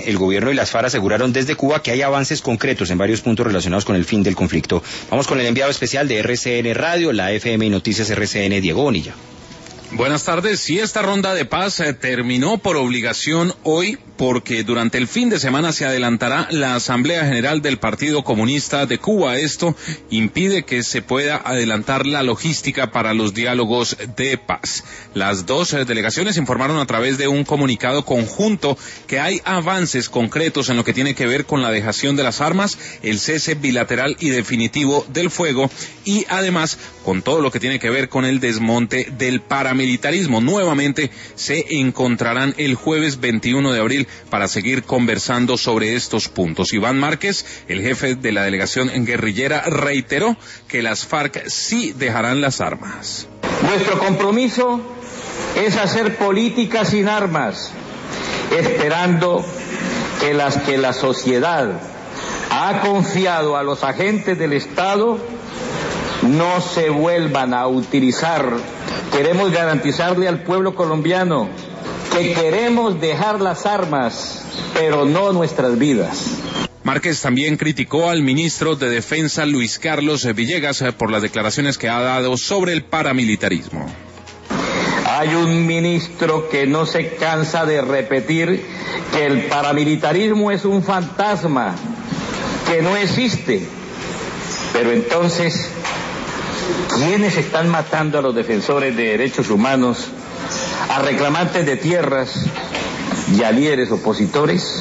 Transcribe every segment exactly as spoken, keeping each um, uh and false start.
el gobierno y las FARC aseguraron desde Cuba que hay avances concretos en varios puntos relacionados con el fin del conflicto. Vamos con el enviado especial de R C N Radio, la F M y Noticias R C N, Diego Bonilla. Buenas tardes. Sí, esta ronda de paz eh, terminó por obligación hoy, porque durante el fin de semana se adelantará la Asamblea General del Partido Comunista de Cuba. Esto impide que se pueda adelantar la logística para los diálogos de paz. Las dos eh, delegaciones informaron a través de un comunicado conjunto que hay avances concretos en lo que tiene que ver con la dejación de las armas, el cese bilateral y definitivo del fuego y además con todo lo que tiene que ver con el desmonte del paramilitarismo. Nuevamente se encontrarán el jueves veintiuno de abril para seguir conversando sobre estos puntos. Iván Márquez, el jefe de la delegación guerrillera, reiteró que las FARC sí dejarán las armas. Nuestro compromiso es hacer política sin armas, esperando que las que la sociedad ha confiado a los agentes del Estado no se vuelvan a utilizar. Queremos garantizarle al pueblo colombiano que queremos dejar las armas, pero no nuestras vidas. Márquez también criticó al ministro de Defensa, Luis Carlos Villegas, por las declaraciones que ha dado sobre el paramilitarismo. Hay un ministro que no se cansa de repetir que el paramilitarismo es un fantasma, que no existe. Pero entonces, ¿quiénes están matando a los defensores de derechos humanos, a reclamantes de tierras y a líderes opositores?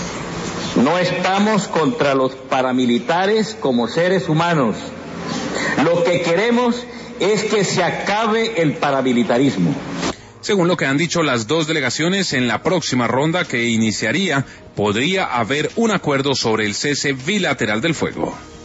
No estamos contra los paramilitares como seres humanos. Lo que queremos es que se acabe el paramilitarismo. Según lo que han dicho las dos delegaciones, en la próxima ronda que iniciaría, podría haber un acuerdo sobre el cese bilateral del fuego.